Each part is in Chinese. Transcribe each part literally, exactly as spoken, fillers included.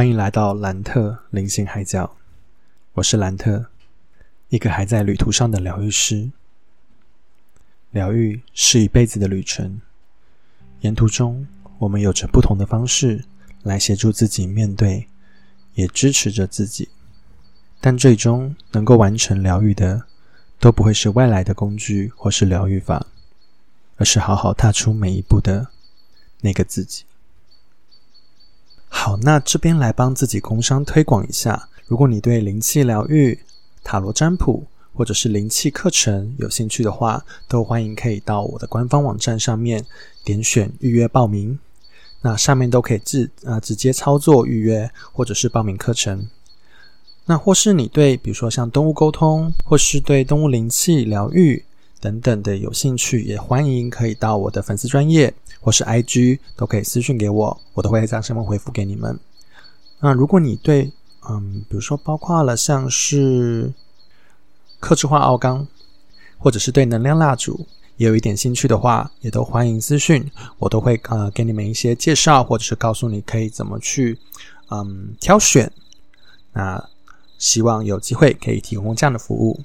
欢迎来到兰特灵性海角，我是兰特，一个还在旅途上的疗愈师。疗愈是一辈子的旅程，沿途中我们有着不同的方式来协助自己面对，也支持着自己，但最终能够完成疗愈的都不会是外来的工具或是疗愈法，而是好好踏出每一步的那个自己。好，那这边来帮自己工商推广一下，如果你对灵气疗愈、塔罗占卜或者是灵气课程有兴趣的话，都欢迎可以到我的官方网站上面点选预约报名，那上面都可以直, 呃直接操作预约或者是报名课程。那或是你对比如说像动物沟通或是对动物灵气疗愈等等的有兴趣，也欢迎可以到我的粉丝专页或是 I G 都可以私讯给我，我都会在上面回复给你们。那如果你对嗯，比如说包括了像是客制化奥纲或者是对能量蜡烛也有一点兴趣的话，也都欢迎私讯，我都会呃给你们一些介绍，或者是告诉你可以怎么去嗯挑选。那希望有机会可以提供这样的服务。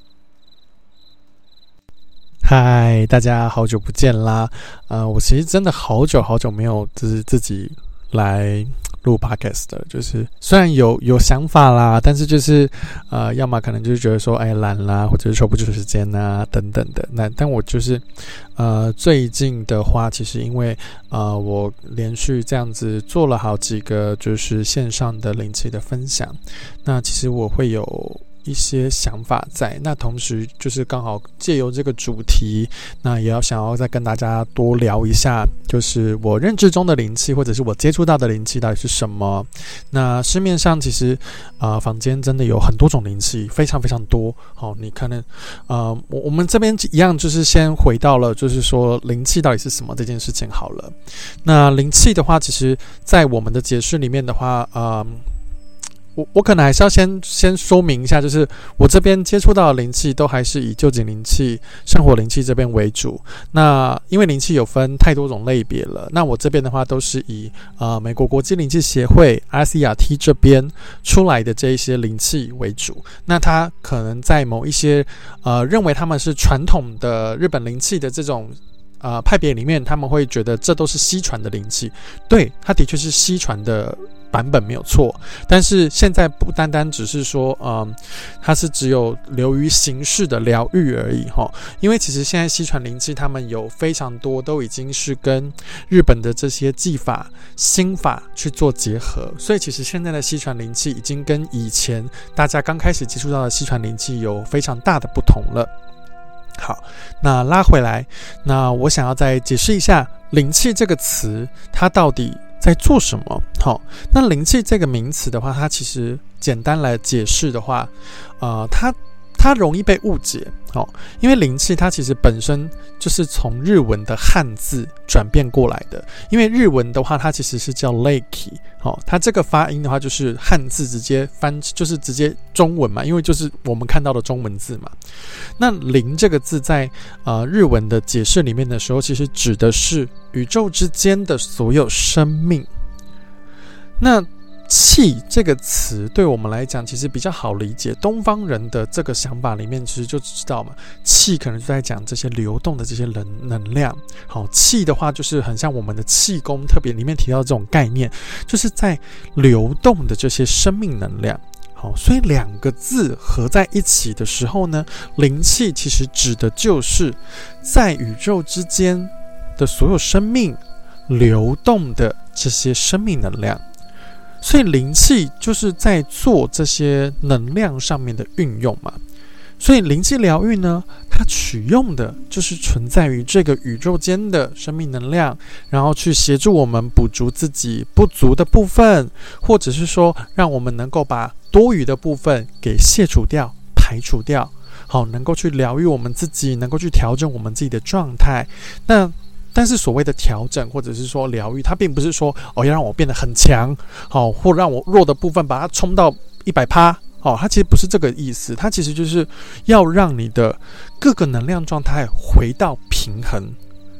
嗨，大家好久不见啦！呃，我其实真的好久好久没有就是自己来录 podcast 的，就是虽然有有想法啦，但是就是呃，要么可能就是觉得说哎懒啦，或者是抽不出时间啊等等的。那但我就是呃最近的话，其实因为呃我连续这样子做了好几个就是线上的灵气的分享，那其实我会有一些想法在，那同时就是刚好借由这个主题，那也要想要再跟大家多聊一下，就是我认知中的灵气，或者是我接触到的灵气到底是什么。那市面上其实呃坊间真的有很多种灵气，非常非常多。好，你可能呃我我们这边一样就是先回到了就是说灵气到底是什么这件事情好了。那灵气的话，其实在我们的解释里面的话，呃我, 我可能还是要先先说明一下，就是我这边接触到的灵气都还是以臼井灵气、生活灵气这边为主。那因为灵气有分太多种类别了，那我这边的话都是以呃美国国际灵气协会 R C R T 这边出来的这一些灵气为主。那它可能在某一些呃认为他们是传统的日本灵气的这种呃派别里面，他们会觉得这都是西传的灵气。对，它的确是西传的版本没有错，但是现在不单单只是说嗯，它是只有流于形式的疗愈而已齁。因为其实现在西传灵气他们有非常多都已经是跟日本的这些技法心法去做结合，所以其实现在的西传灵气已经跟以前大家刚开始接触到的西传灵气有非常大的不同了。好，那拉回来，那我想要再解释一下灵气这个词它到底在做什么。好，那灵气这个名词的话，它其实简单来解释的话，呃，它它容易被误解。好，因为灵气它其实本身就是从日文的汉字转变过来的。因为日文的话，它其实是叫 Reiki。好，它这个发音的话就是汉字直接翻，就是直接中文嘛，因为就是我们看到的中文字嘛。那灵这个字在呃日文的解释里面的时候，其实指的是宇宙之间的所有生命。那气这个词对我们来讲其实比较好理解，东方人的这个想法里面其实就知道嘛，气可能就在讲这些流动的这些能能量。好，气的话就是很像我们的气功特别里面提到的这种概念，就是在流动的这些生命能量。好，所以两个字合在一起的时候呢，灵气其实指的就是在宇宙之间的所有生命流动的这些生命能量。所以灵气就是在做这些能量上面的运用嘛。所以灵气疗愈呢，它取用的就是存在于这个宇宙间的生命能量，然后去协助我们补足自己不足的部分，或者是说让我们能够把多余的部分给卸除掉、排除掉，好，能够去疗愈我们自己，能够去调整我们自己的状态。那但是所谓的调整或者是说疗愈，它并不是说哦要让我变得很强，好，或让我弱的部分把它冲到 百分之百，哦，它其实不是这个意思，它其实就是要让你的各个能量状态回到平衡，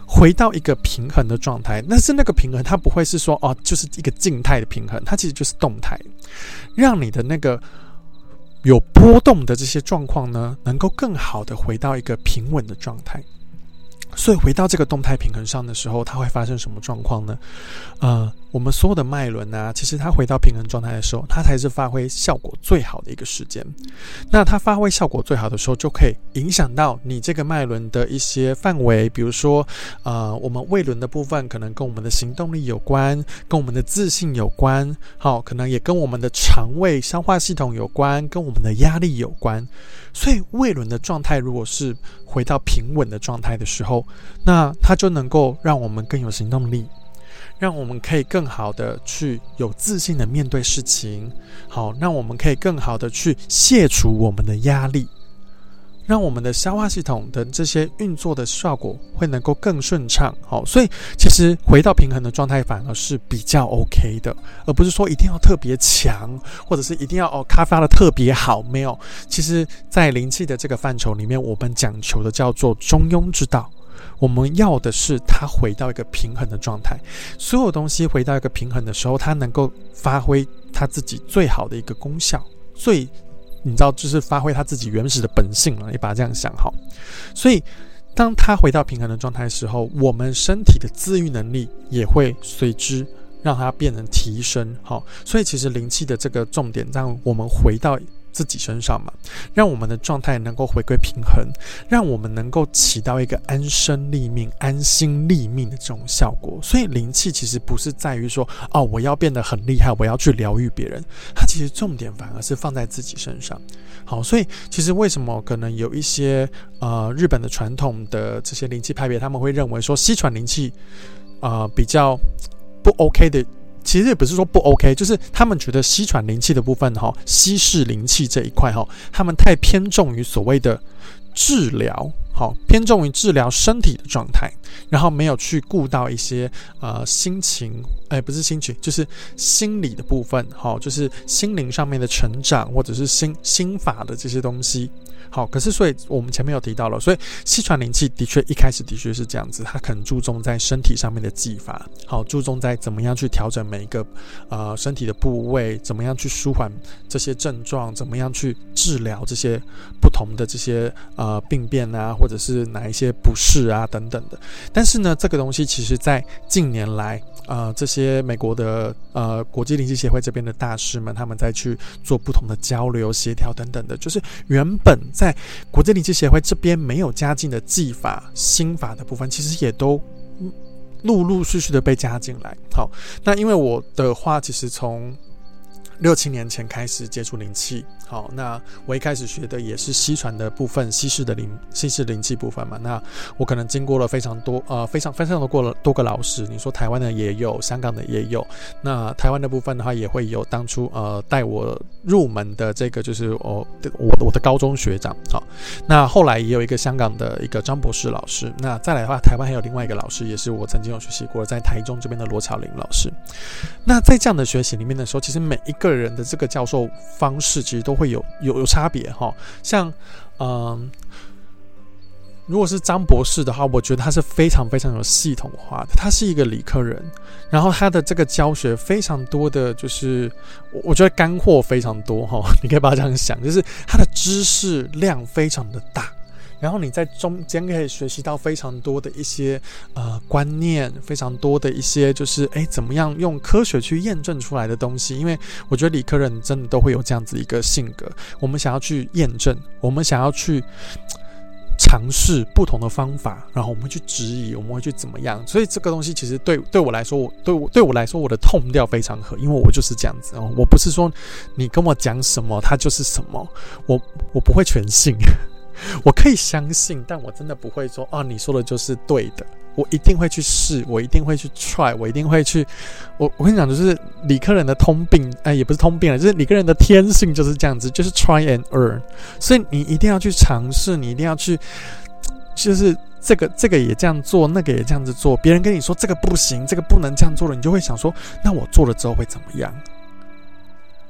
回到一个平衡的状态。但是那个平衡它不会是说哦，就是一个静态的平衡，它其实就是动态，让你的那个有波动的这些状况呢，能够更好的回到一个平稳的状态。所以回到这个动态平衡上的时候，它会发生什么状况呢？呃，我们所有的脉轮啊，其实它回到平衡状态的时候，它才是发挥效果最好的一个时间。那它发挥效果最好的时候，就可以影响到你这个脉轮的一些范围，比如说，呃，我们胃轮的部分可能跟我们的行动力有关，跟我们的自信有关，好，可能也跟我们的肠胃、消化系统有关，跟我们的压力有关。所以胃轮的状态如果是回到平稳的状态的时候，那它就能够让我们更有行动力，让我们可以更好的去有自信的面对事情，好，让我们可以更好的去卸除我们的压力，让我们的消化系统的这些运作的效果会能够更顺畅。好，所以其实回到平衡的状态反而是比较 OK 的，而不是说一定要特别强，或者是一定要哦咖发的特别好。没有，其实在灵气的这个范畴里面，我们讲求的叫做中庸之道。我们要的是它回到一个平衡的状态，所有东西回到一个平衡的时候，它能够发挥它自己最好的一个功效，最你知道就是发挥它自己原始的本性了，你把它这样想好。所以当它回到平衡的状态的时候，我们身体的自愈能力也会随之让它变成提升。好，所以其实灵气的这个重点让我们回到自己身上嘛，让我们的状态能够回归平衡，让我们能够起到一个安身立命、安心立命的这种效果。所以灵气其实不是在于说哦，我要变得很厉害，我要去疗愈别人，它其实重点反而是放在自己身上。好，所以其实为什么可能有一些呃日本的传统的这些灵气派别，他们会认为说西传灵气呃比较不 OK 的。其实也不是说不 OK， 就是他们觉得西传灵气的部分，西式灵气这一块，他们太偏重于所谓的治疗，偏重于治疗身体的状态，然后没有去顾到一些呃心情，哎，不是心情，就是心理的部分，就是心灵上面的成长，或者是心心法的这些东西。好，可是所以我们前面有提到了，所以西传灵气的确一开始的确是这样子，它可能注重在身体上面的技法，好，注重在怎么样去调整每一个呃身体的部位，怎么样去舒缓这些症状，怎么样去治疗这些不同的这些呃病变啊，或者是哪一些不适啊等等的。但是呢，这个东西其实在近年来呃这些美国的呃国际灵气协会这边的大师们，他们在去做不同的交流、协调等等的，就是原本在国际灵气协会这边没有加进的技法、心法的部分，其实也都陆陆续续的被加进来。好，那因为我的话，其实从六七年前开始接触灵气，好，那我一开始学的也是西传的部分，西式的灵西式灵气部分嘛。那我可能经过了非常多呃非常非常的过了多个老师，你说台湾的也有，香港的也有。那台湾的部分的话，也会有当初呃带我入门的这个就是我我我的高中学长，好，那后来也有一个香港的一个张博士老师。那再来的话，台湾还有另外一个老师，也是我曾经有学习过，在台中这边的罗巧玲老师。那在这样的学习里面的时候，其实每一个人的这个教授方式其实都会有有有差别哈。像嗯，如果是张博士的话，我觉得他是非常非常有系统化的，他是一个理科人，然后他的这个教学非常多的就是我觉得干货非常多哈，你可以把它这样想，就是他的知识量非常的大。然后你在中间可以学习到非常多的一些呃观念，非常多的一些就是哎怎么样用科学去验证出来的东西。因为我觉得理科人真的都会有这样子一个性格，我们想要去验证，我们想要去尝试不同的方法，然后我们会去质疑，我们会去怎么样。所以这个东西其实对对我来说，我对我对我来说我的痛调非常合，因为我就是这样子哦。我不是说你跟我讲什么它就是什么，我我不会全信。我可以相信，但我真的不会说啊，你说的就是对的。我一定会去试，我一定会去 try， 我一定会去。我我跟你讲，就是理科人的通病，哎，也不是通病了，就是理科人的天性就是这样子，就是 try and err。所以你一定要去尝试，你一定要去，就是这个这个也这样做，那个也这样子做。别人跟你说这个不行，这个不能这样做了，你就会想说，那我做了之后会怎么样？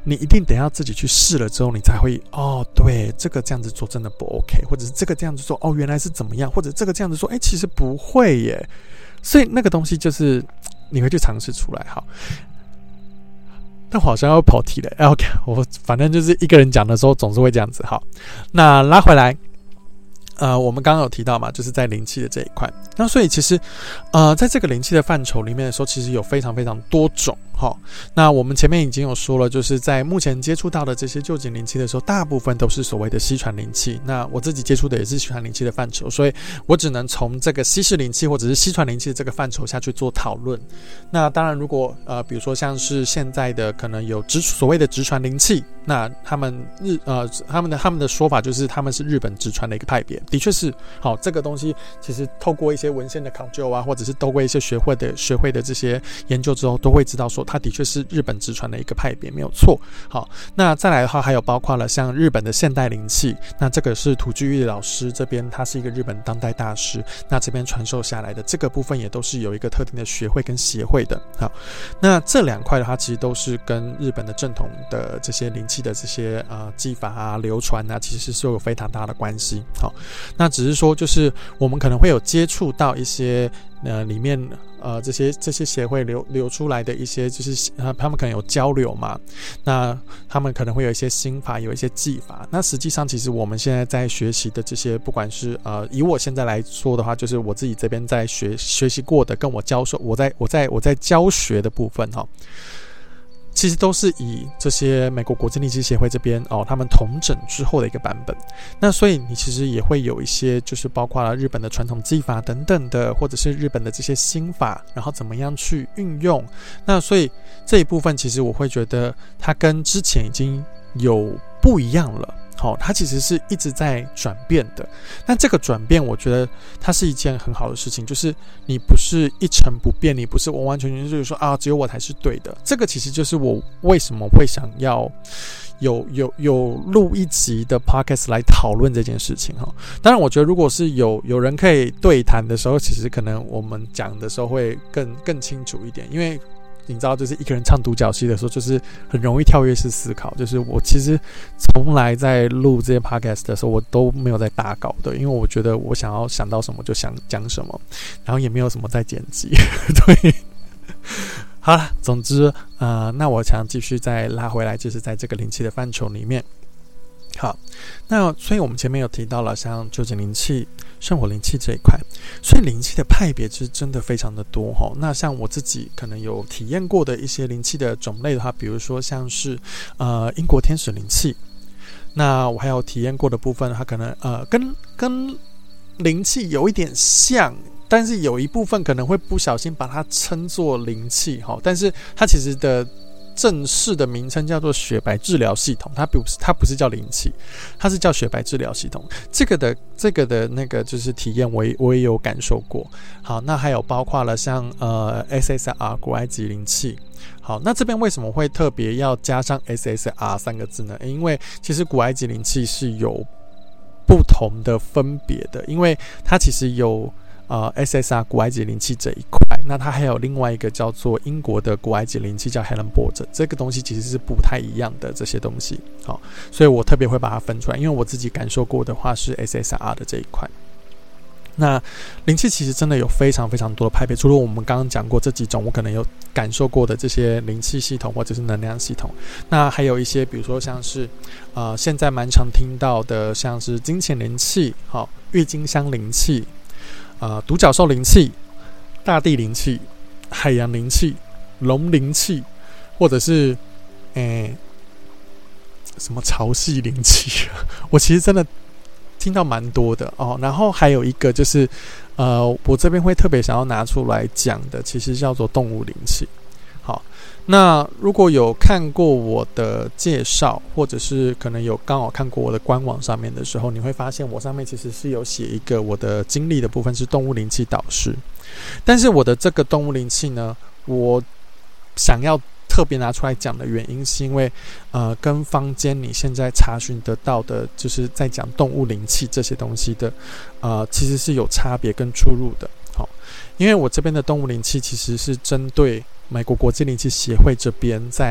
你一定得要自己去试了之后，你才会哦，对，这个这样子做真的不 OK， 或者是这个这样子做哦，原来是怎么样，或者这个这样子做，哎，其实不会耶。所以那个东西就是你会去尝试出来。好，但我好像要跑题了。OK， 我反正就是一个人讲的时候总是会这样子。好，那拉回来。呃，我们刚刚有提到嘛，就是在灵气的这一块。那所以其实，呃，在这个灵气的范畴里面的时候，其实有非常非常多种哈。那我们前面已经有说了，就是在目前接触到的这些臼井灵气的时候，大部分都是所谓的西传灵气。那我自己接触的也是西传灵气的范畴，所以我只能从这个西式灵气或者是西传灵气的这个范畴下去做讨论。那当然，如果呃，比如说像是现在的可能有直所谓的直传灵气，那他们日呃他们的他们的说法就是他们是日本直传的一个派别。的确是，好，这个东西其实透过一些文献的考究啊，或者是透过一些学会的学会的这些研究之后，都会知道说它的确是日本直传的一个派别，没有错。好，那再来的话，还有包括了像日本的现代灵气，那这个是土居玉老师这边，他是一个日本当代大师，那这边传授下来的这个部分也都是有一个特定的学会跟协会的。好，那这两块的话，其实都是跟日本的正统的这些灵气的这些呃技法啊、流传啊，其实是有非常大的关系。好。那只是说，就是我们可能会有接触到一些呃里面呃这些这些协会流流出来的一些，就是呃他们可能有交流嘛，那他们可能会有一些心法，有一些技法。那实际上，其实我们现在在学习的这些，不管是呃以我现在来说的话，就是我自己这边在学学习过的，跟我教授，我在我在我在教学的部分哈。其实都是以这些美国国际灵气协会这边哦，他们统整之后的一个版本。那所以你其实也会有一些，就是包括了日本的传统技法等等的，或者是日本的这些心法，然后怎么样去运用。那所以这一部分其实我会觉得它跟之前已经有不一样了。好，它其实是一直在转变的。那这个转变，我觉得它是一件很好的事情，就是你不是一成不变，你不是完完全全就是说啊，只有我才是对的。这个其实就是我为什么会想要有有有录一集的 podcast 来讨论这件事情哈。当然，我觉得如果是有有人可以对谈的时候，其实可能我们讲的时候会更更清楚一点，因为。你知道，就是一个人唱独角戏的时候，就是很容易跳跃式思考。就是我其实从来在录这些 podcast 的时候，我都没有在打稿的，因为我觉得我想要想到什么就想讲什么，然后也没有什么在剪辑。对，好了，总之，呃，那我想继续再拉回来，就是在这个灵气的范畴里面。好，那所以我们前面有提到了像臼井灵气、圣火灵气这一块，所以灵气的派别其实真的非常的多哈。那像我自己可能有体验过的一些灵气的种类的话，比如说像是呃英国天使灵气，那我还有体验过的部分，它可能呃跟跟灵气有一点像。但是有一部分可能会不小心把它称作灵气哈，但是它其实的正式的名称叫做雪白治疗系统，它不是它不是叫灵气，它是叫雪白治疗系统。这个的这个的那个就是体验我也，我也有感受过。好，那还有包括了像呃 S S R 古埃及灵气。好，那这边为什么会特别要加上 S S R 三个字呢？因为其实古埃及灵气是有不同的分别的，因为它其实有。呃 ，S S R 古埃及灵气这一块，那它还有另外一个叫做英国的古埃及灵气，叫 Helen Borger， 这个东西其实是不太一样的这些东西，好，所以我特别会把它分出来，因为我自己感受过的话是 S S R 的这一块。那灵气其实真的有非常非常多的派别，除了我们刚刚讲过这几种，我可能有感受过的这些灵气系统或者是能量系统，那还有一些，比如说像是呃现在蛮常听到的，像是金钱灵气、好郁金香灵气。呃，独角兽灵气、大地灵气、海洋灵气、龙灵气，或者是诶、欸、什么潮汐灵气，我其实真的听到蛮多的哦。然后还有一个就是，呃，我这边会特别想要拿出来讲的，其实叫做动物灵气。好，那如果有看过我的介绍，或者是可能有刚好看过我的官网上面的时候，你会发现我上面其实是有写一个我的经历的部分是动物灵气导师，但是我的这个动物灵气呢，我想要特别拿出来讲的原因是因为呃，跟坊间你现在查询得到的就是在讲动物灵气这些东西的呃，其实是有差别跟出入的。好，因为我这边的动物灵气其实是针对美国国际灵气协会这边在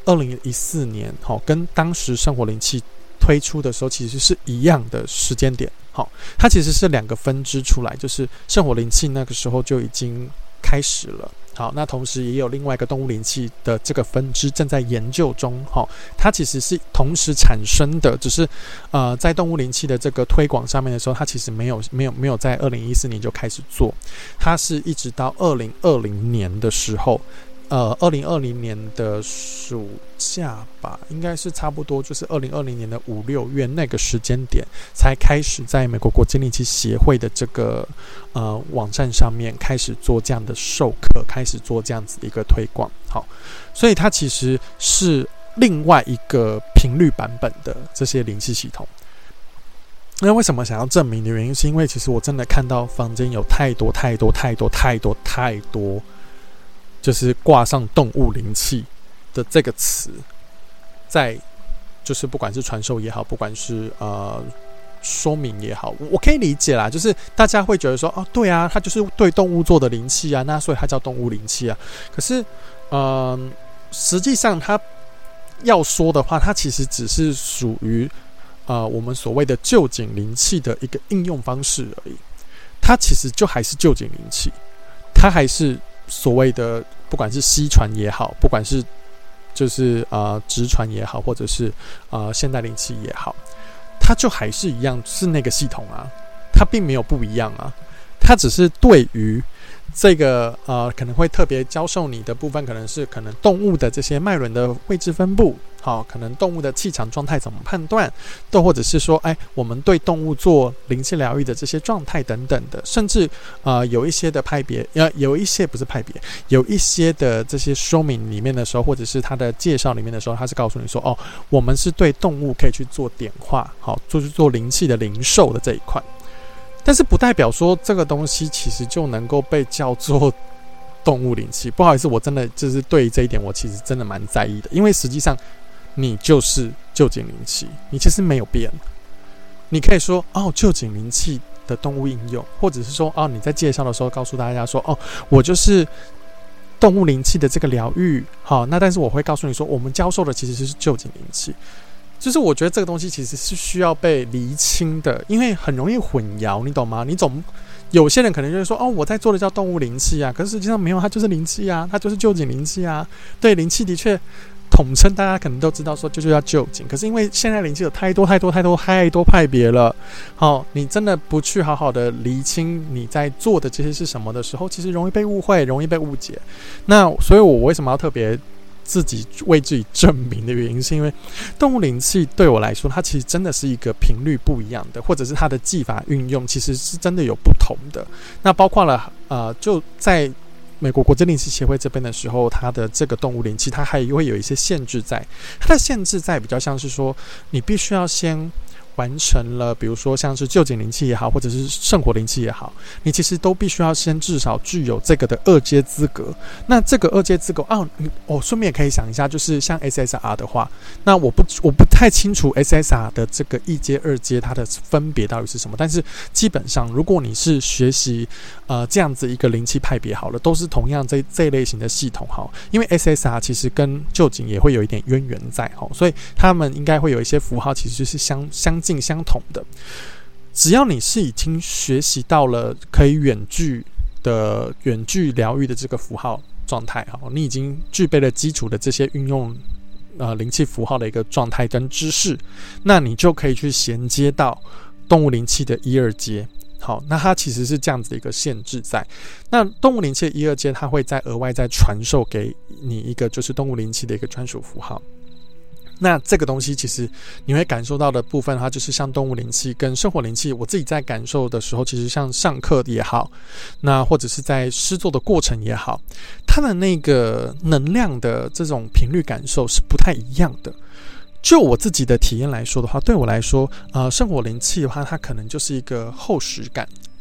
二零一四年，好，跟当时圣火灵气推出的时候其实是一样的时间点，好，它其实是两个分支出来，就是圣火灵气那个时候就已经开始了。好，那同时也有另外一个动物灵气的这个分支正在研究中，好，它其实是同时产生的，只是呃在动物灵气的这个推广上面的时候，它其实没有没有没有在二零一四年就开始做，它是一直到二零二零年的时候。呃，二零二零年的暑假吧，应该是差不多就是二零二零年的五六月那个时间点，才开始在美国国际灵气协会的这个呃网站上面开始做这样的授课，开始做这样子的一个推广。好，所以它其实是另外一个频率版本的这些灵气系统。那为什么想要证明的原因，是因为其实我真的看到坊间有太多太多太多太多太多。就是挂上动物灵气的这个词，在就是不管是传授也好，不管是呃说明也好，我可以理解啦。就是大家会觉得说，哦，对啊，它就是对动物做的灵气啊，那所以它叫动物灵气啊。可是，嗯、呃，实际上它要说的话，它其实只是属于呃我们所谓的臼井灵气的一个应用方式而已。它其实就还是臼井灵气，它还是。所谓的不管是西传也好，不管是就是呃直传也好，或者是呃现代灵气也好，它就还是一样是那个系统啊，它并没有不一样啊，它只是对于这个呃可能会特别教授你的部分，可能是可能动物的这些脉轮的位置分布，好，可能动物的气场状态怎么判断，都或者是说，哎，我们对动物做灵气疗愈的这些状态等等的，甚至呃有一些的派别，呃有一些不是派别，有一些的这些说明里面的时候，或者是它的介绍里面的时候，它是告诉你说，哦，我们是对动物可以去做点化，好，就是做灵气的灵受的这一块。但是不代表说这个东西其实就能够被叫做动物灵气。不好意思，我真的就是对于这一点我其实真的蛮在意的，因为实际上你就是臼井灵气，你其实没有变。你可以说哦，臼井灵气的动物应用，或者是说哦，你在介绍的时候告诉大家说哦，我就是动物灵气的这个疗愈，好，那但是我会告诉你说，我们教授的其实是臼井灵气。就是我觉得这个东西其实是需要被厘清的，因为很容易混淆，你懂吗？你总有些人可能就会说，哦，我在做的叫动物灵气啊，可是实际上没有，它就是灵气啊，它就是臼井灵气啊。对，灵气的确统称大家可能都知道说就叫臼井，可是因为现在灵气有太多太多太多太多派别了，好，你真的不去好好的厘清你在做的这些是什么的时候，其实容易被误会，容易被误解。那所以我为什么要特别自己为自己证明的原因，是因为动物灵气对我来说，它其实真的是一个频率不一样的，或者是它的技法运用其实是真的有不同的。那包括了呃，就在美国国际灵气协会这边的时候，它的这个动物灵气，它还会有一些限制在。它的限制在比较像是说，你必须要先完成了，比如说像是臼井灵气也好，或者是圣火灵气也好，你其实都必须要先至少具有这个的二阶资格。那这个二阶资格啊，你哦，顺便也可以想一下，就是像 S S R 的话，那我不我不太清楚 S S R 的这个一阶、二阶它的分别到底是什么，但是基本上，如果你是学习呃这样子一个灵气派别好了，都是同样这这一类型的系统哈，因为 S S R 其实跟臼井也会有一点渊源在哈，所以他们应该会有一些符号其实是相相近相同的。只要你是已经学习到了可以远距的远距疗愈的这个符号状态，你已经具备了基础的这些运用呃灵气符号的一个状态跟知识，那你就可以去衔接到动物灵气的一二阶。好，那它其实是这样子的一个限制在。那动物灵气的一二阶，它会再额外再传授给你一个就是动物灵气的一个专属符号。那这个东西其实你会感受到的部分，它就是像动物灵气跟生活灵气，我自己在感受的时候，其实像上课也好，那或者是在施作的过程也好，它的那个能量的这种频率感受是不太一样的。就我自己的体验来说的话，对我来说，呃，圣火灵气的话，它可能就是一个厚实感，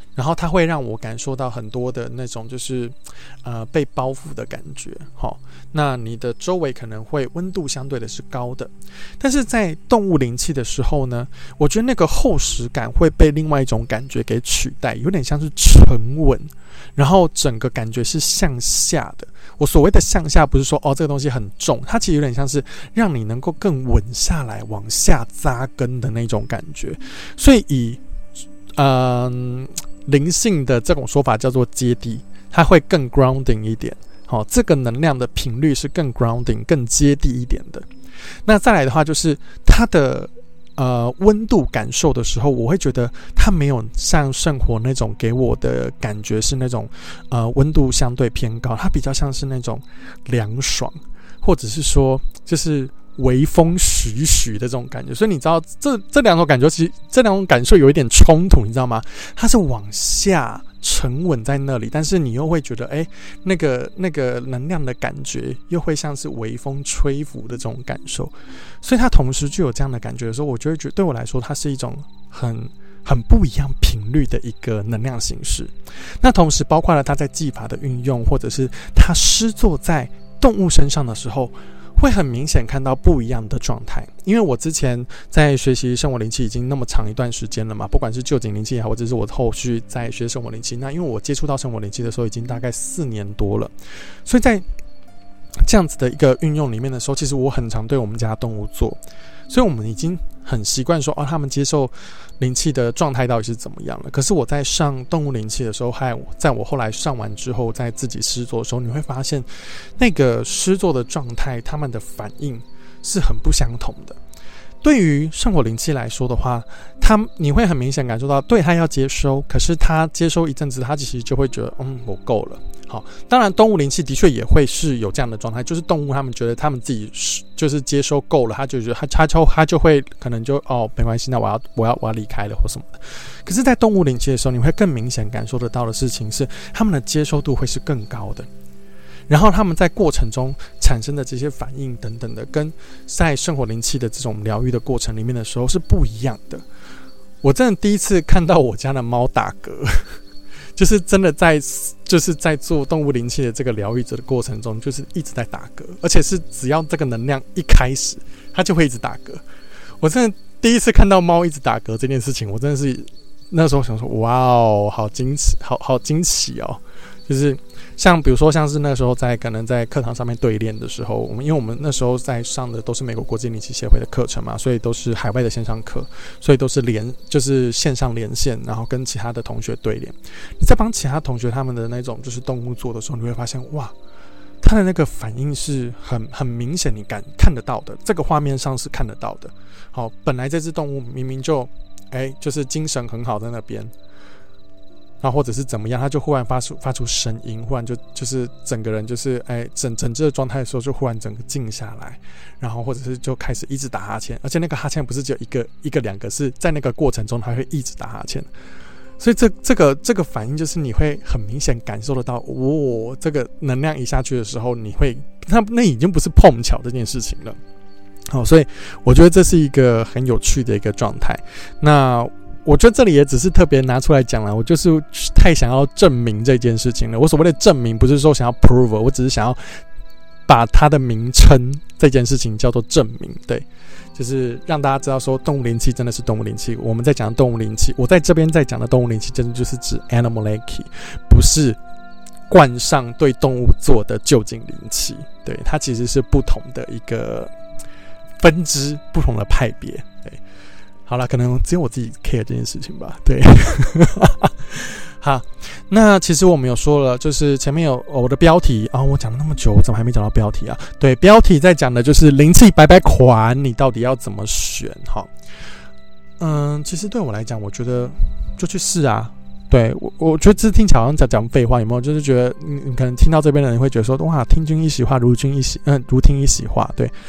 然后它会让我感受到很多的那种就是呃被包覆的感觉。好，那你的周围可能会温度相对的是高的，但是在动物灵气的时候呢，我觉得那个厚实感会被另外一种感觉给取代，有点像是沉稳，然后整个感觉是向下的。我所谓的向下不是说哦这个东西很重，它其实有点像是让你能够更稳下来往下扎根的那种感觉。所以以嗯、呃、灵性的这种说法叫做接地，它会更 grounding 一点。好，这个能量的频率是更 grounding 更接地一点的。那再来的话就是它的呃温度感受的时候，我会觉得它没有像圣火那种给我的感觉是那种呃温度相对偏高，它比较像是那种凉爽，或者是说就是微风徐徐的这种感觉。所以你知道这这两种感觉，其实这两种感受有一点冲突，你知道吗？它是往下沉稳在那里，但是你又会觉得哎、欸，那个那个能量的感觉又会像是微风吹拂的这种感受。所以它同时具有这样的感觉的时候，我就会觉得对我来说它是一种很很不一样频率的一个能量形式。那同时包括了它在技法的运用，或者是它施作在动物身上的时候，会很明显看到不一样的状态。因为我之前在学习圣火灵气已经那么长一段时间了嘛，不管是臼井灵气也好，或者是我后续在学圣火灵气，那因为我接触到圣火灵气的时候已经大概四年多了，所以在这样子的一个运用里面的时候，其实我很常对我们家动物做，所以我们已经很习惯说哦，他们接受灵气的状态到底是怎么样了。可是我在上动物灵气的时候，还有在我后来上完之后，在自己施作的时候，你会发现那个施作的状态，他们的反应是很不相同的。对于圣火灵气来说的话，他你会很明显感受到，对他要接收，可是他接收一阵子，他其实就会觉得，嗯，我够了。好，当然动物灵气的确也会是有这样的状态，就是动物他们觉得他们自己就是接收够了，他就觉得他他就他就会可能就哦没关系，那我要我要我要离开了或什么的。可是，在动物灵气的时候，你会更明显感受得到的事情是，他们的接收度会是更高的。然后他们在过程中产生的这些反应等等的，跟在圣火灵气的这种疗愈的过程里面的时候是不一样的。我真的第一次看到我家的猫打嗝，就是真的在就是在做动物灵气的这个疗愈者的过程中，就是一直在打嗝，而且是只要这个能量一开始，它就会一直打嗝。我真的第一次看到猫一直打嗝这件事情，我真的是那时候想说，哇哦，好惊奇，好好惊奇哦！就是像比如说像是那时候在可能在课堂上面对练的时候，我们因为我们那时候在上的都是美国国际灵气协会的课程嘛，所以都是海外的线上课，所以都是连就是线上连线，然后跟其他的同学对练。你在帮其他同学他们的那种就是动物做的时候，你会发现哇，他的那个反应是很很明显，你敢看得到的，这个画面上是看得到的。好，本来这只动物明明就哎、欸、就是精神很好在那边。然后或者是怎么样，他就忽然发出发出声音，忽然就就是整个人就是哎整整只的状态的时候，就忽然整个静下来，然后或者是就开始一直打哈欠，而且那个哈欠不是只有一个一个两个，是在那个过程中他会一直打哈欠，所以这这个这个反应就是你会很明显感受得到，哦，这个能量一下去的时候，你会那那已经不是碰巧这件事情了。好，所以我觉得这是一个很有趣的一个状态。那我觉得这里也只是特别拿出来讲了，我就是太想要证明这件事情了。我所谓的证明，不是说想要 prove， 我只是想要把它的名称这件事情叫做证明，对，就是让大家知道说动物灵气真的是动物灵气。我们在讲动物灵气，我在这边在讲的动物灵气，真的就是指 animal reiki， 不是冠上对动物做的臼井灵气，对，它其实是不同的一个分支，不同的派别，对。好啦，可能只有我自己 care 这件事情吧，对。好，那其实我们有说了，就是前面有、哦、我的标题啊、哦，我讲了那么久，我怎么还没讲到标题啊？对，标题在讲的就是灵气百百款，你到底要怎么选？哈，嗯，其实对我来讲，我觉得就去试啊。对，我我觉得这听起来好像在讲废话，有没有？就是觉得你你可能听到这边的人会觉得说，哇，听君一席话，如君一席，嗯、呃，如听一席话，对。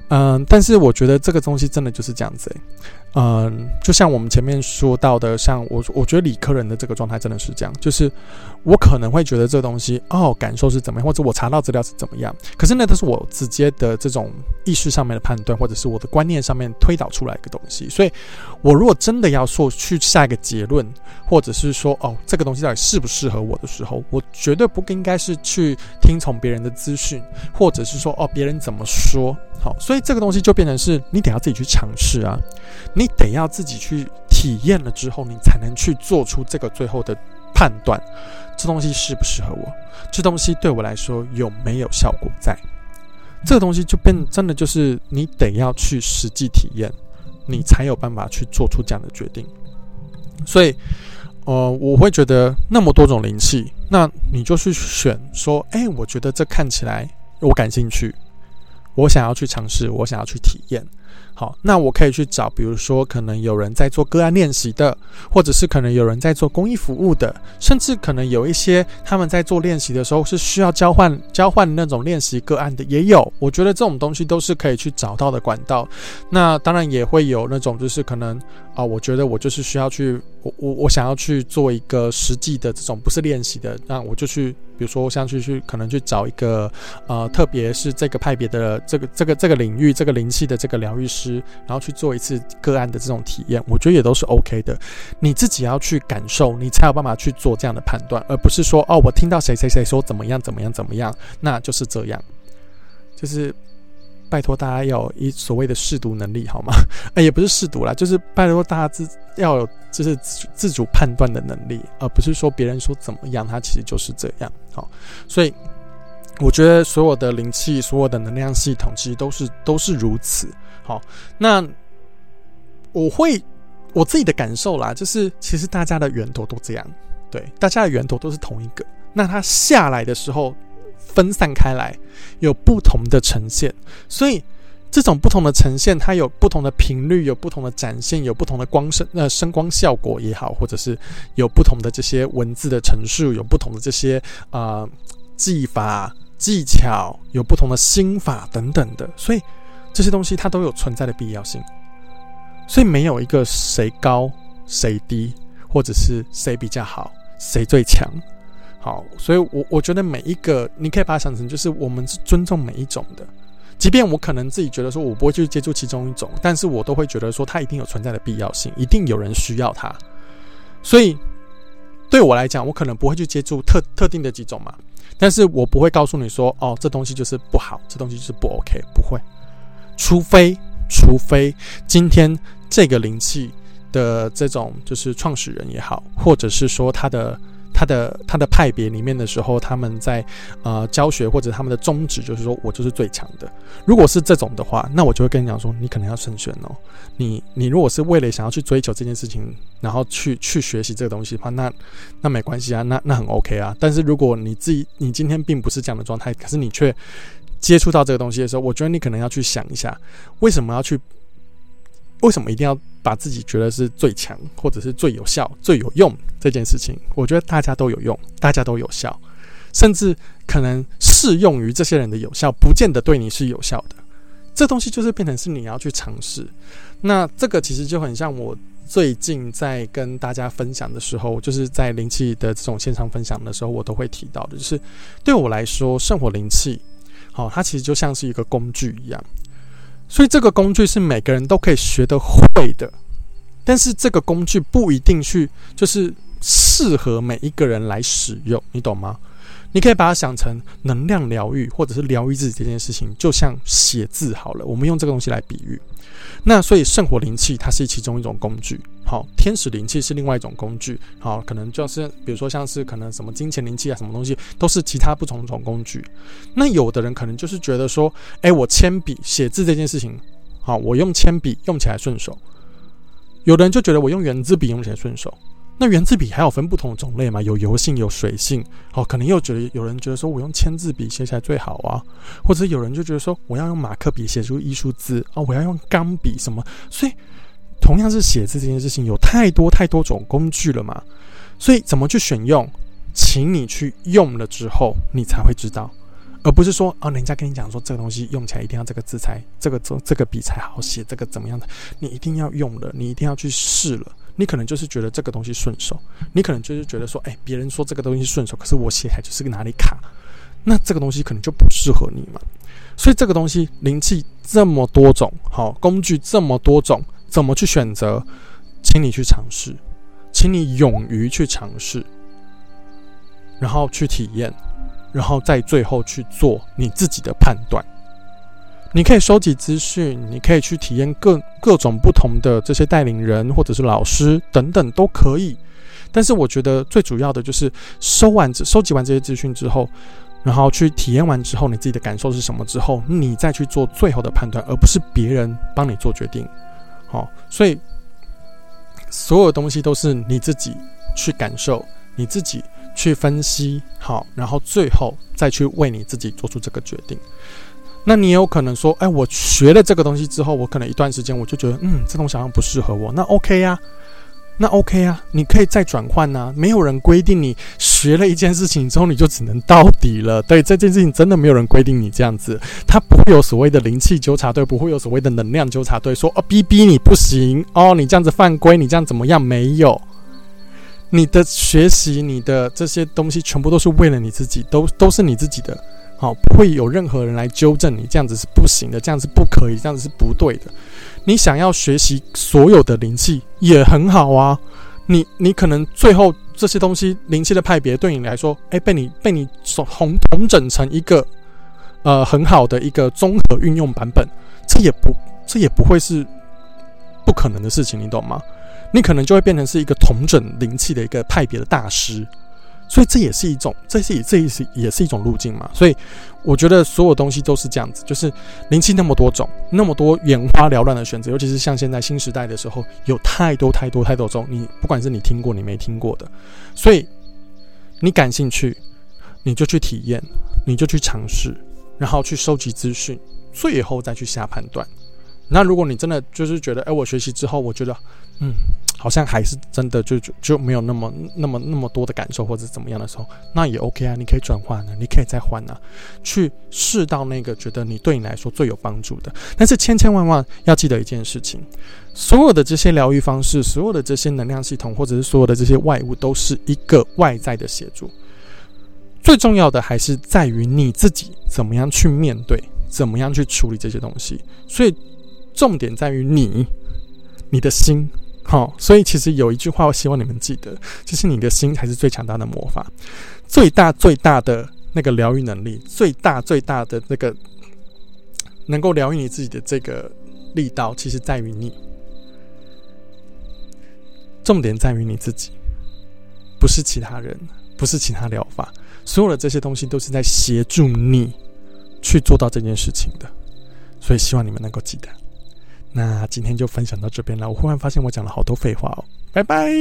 嗯，但是我觉得这个东西真的就是这样子、欸。嗯，就像我们前面说到的，像我，我觉得理科人的这个状态真的是这样，就是我可能会觉得这个东西哦，感受是怎么样，或者我查到资料是怎么样，可是那都是我直接的这种意识上面的判断，或者是我的观念上面推导出来的东西。所以，我如果真的要说去下一个结论，或者是说哦，这个东西到底适不适合我的时候，我绝对不应该是去听从别人的资讯，或者是说哦，别人怎么说。好，所以这个东西就变成是你得要自己去尝试啊，你得要自己去体验了之后，你才能去做出这个最后的判断，这东西适不适合我，这东西对我来说有没有效果在。这个东西就变真的就是你得要去实际体验，你才有办法去做出这样的决定。所以呃，我会觉得那么多种灵气，那你就去选说，哎、欸，我觉得这看起来我感兴趣，我想要去尝试，我想要去体验。好，那我可以去找，比如说可能有人在做个案练习的，或者是可能有人在做公益服务的，甚至可能有一些他们在做练习的时候是需要交换交换那种练习个案的，也有。我觉得这种东西都是可以去找到的管道。那当然也会有那种就是可能啊、呃，我觉得我就是需要去，我我我想要去做一个实际的这种不是练习的，那我就去，比如说像去去可能去找一个呃，特别是这个派别的这个这个这个领域这个灵气的这个疗愈师。然后去做一次个案的这种体验，我觉得也都是 OK 的。你自己要去感受，你才有办法去做这样的判断，而不是说哦，我听到谁谁谁说怎么样怎么样怎么样，那就是这样。就是拜托大家要有一所谓的识读能力，好吗？哎，也不是识读啦，就是拜托大家自要有就是自主判断的能力，而不是说别人说怎么样，它其实就是这样。好，所以我觉得所有的灵气、所有的能量系统，其实都是都是如此。好，那我会我自己的感受啦，就是其实大家的源头都这样，对，大家的源头都是同一个。那它下来的时候分散开来，有不同的呈现，所以这种不同的呈现，它有不同的频率，有不同的展现，有不同的光声呃声光效果也好，或者是有不同的这些文字的陈述，有不同的这些呃技法技巧，有不同的心法等等的，所以这些东西它都有存在的必要性，所以没有一个谁高谁低，或者是谁比较好，谁最强。好，所以我我觉得每一个你可以把它想成就是我们是尊重每一种的，即便我可能自己觉得说我不会去接触其中一种，但是我都会觉得说它一定有存在的必要性，一定有人需要它。所以对我来讲，我可能不会去接触特特定的几种嘛，但是我不会告诉你说哦，这东西就是不好，这东西就是不 OK， 不会。除非除非今天这个灵气的这种就是创始人也好，或者是说他的他的他的派别里面的时候，他们在呃教学或者他们的宗旨就是说我就是最强的。如果是这种的话，那我就会跟你讲说，你可能要慎选哦。你你如果是为了想要去追求这件事情，然后去去学习这个东西的话，那那没关系啊，那那很 OK 啊。但是如果你自己你今天并不是这样的状态，可是你却接触到这个东西的时候，我觉得你可能要去想一下，为什么要去，为什么一定要把自己觉得是最强，或者是最有效、最有用这件事情？我觉得大家都有用，大家都有效，甚至可能适用于这些人的有效，不见得对你是有效的。这东西就是变成是你要去尝试。那这个其实就很像我最近在跟大家分享的时候，就是在灵气的这种线上分享的时候，我都会提到的，就是对我来说，圣火灵气。好，它其实就像是一个工具一样，所以这个工具是每个人都可以学得会的，但是这个工具不一定去就是适合每一个人来使用，你懂吗？你可以把它想成能量疗愈，或者是疗愈自己这件事情，就像写字好了，我们用这个东西来比喻。那所以圣火灵气它是其中一种工具，好，天使灵气是另外一种工具，好，可能就是比如说像是可能什么金钱灵气啊，什么东西都是其他不同种工具。那有的人可能就是觉得说，哎、欸，我铅笔写字这件事情，好，我用铅笔用起来顺手。有的人就觉得我用圆珠笔用起来顺手。那圆珠笔还有分不同的种类嘛？有油性，有水性。哦，可能又觉得有人觉得说我用签字笔写起来最好啊，或者有人就觉得说我要用马克笔写出艺术字啊、哦，我要用钢笔什么。所以同样是写字这件事情，有太多太多种工具了嘛。所以怎么去选用，请你去用了之后，你才会知道。 而不是说哦，人家跟你讲说这个东西用起来一定要这个字才这个这个笔才好写，这个怎么样的，你一定要用了，你一定要去试了。你可能就是觉得这个东西顺手，你可能就是觉得说，哎，别人说这个东西顺手，可是我写起来就是哪里卡，那这个东西可能就不适合你嘛。所以这个东西灵气这么多种，好，工具这么多种，怎么去选择？请你去尝试，请你勇于去尝试，然后去体验，然后在最后去做你自己的判断。你可以收集资讯，你可以去体验各各种不同的这些带领人或者是老师等等都可以。但是我觉得最主要的就是收完收集完这些资讯之后，然后去体验完之后，你自己的感受是什么之后，你再去做最后的判断，而不是别人帮你做决定。好，所以所有东西都是你自己去感受，你自己去分析，好，然后最后再去为你自己做出这个决定。那你也有可能说，哎，我学了这个东西之后，我可能一段时间我就觉得，嗯，这东西好像不适合我，那 OK 啊，那 OK 啊，你可以再转换啊，没有人规定你学了一件事情之后你就只能到底了。对，这件事情真的没有人规定你这样子，它不会有所谓的灵气纠察队，不会有所谓的能量纠察队说，哦，逼逼你不行，哦，你这样子犯规，你这样怎么样？没有。你的学习，你的这些东西全部都是为了你自己，都都是你自己的。好，不会有任何人来纠正你，这样子是不行的，这样子是不可以，这样子是不对的。你想要学习所有的灵气也很好啊，你你可能最后这些东西灵气的派别对你来说，哎，被你被你统统整成一个呃很好的一个综合运用版本，这也不这也不会是不可能的事情，你懂吗？你可能就会变成是一个统整灵气的一个派别的大师。所以这也是一种，这是这也是也是一种路径嘛。所以我觉得所有东西都是这样子，就是灵气那么多种，那么多眼花缭乱的选择，尤其是像现在新时代的时候，有太多太多太多种，你不管是你听过你没听过的，所以你感兴趣，你就去体验，你就去尝试，然后去收集资讯，最后再去下判断。那如果你真的就是觉得，哎，我学习之后，我觉得，嗯，好像还是真的就就就没有那么那么那么多的感受或者怎么样的时候，那也 OK 啊，你可以转换啊，你可以再换啊，去试到那个觉得你对你来说最有帮助的。但是千千万万要记得一件事情，所有的这些疗愈方式，所有的这些能量系统，或者是所有的这些外物，都是一个外在的协助。最重要的还是在于你自己怎么样去面对，怎么样去处理这些东西。所以重点在于你，你的心。好，所以其实有一句话，我希望你们记得，就是你的心才是最强大的魔法，最大最大的那个疗愈能力，最大最大的那个能够疗愈你自己的这个力道，其实在于你。重点在于你自己，不是其他人，不是其他疗法，所有的这些东西都是在协助你去做到这件事情的。所以希望你们能够记得。那今天就分享到这边了。我忽然发现我讲了好多废话哦，拜拜。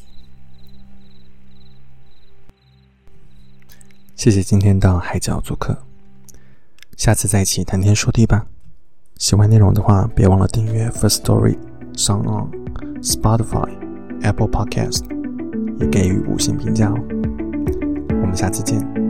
谢谢今天到海角做客，下次再一起谈天说地吧。喜欢内容的话，别忘了订阅 First Story、SoundOn、Spotify、Apple Podcast， 也给予五星评价哦。我们下次见。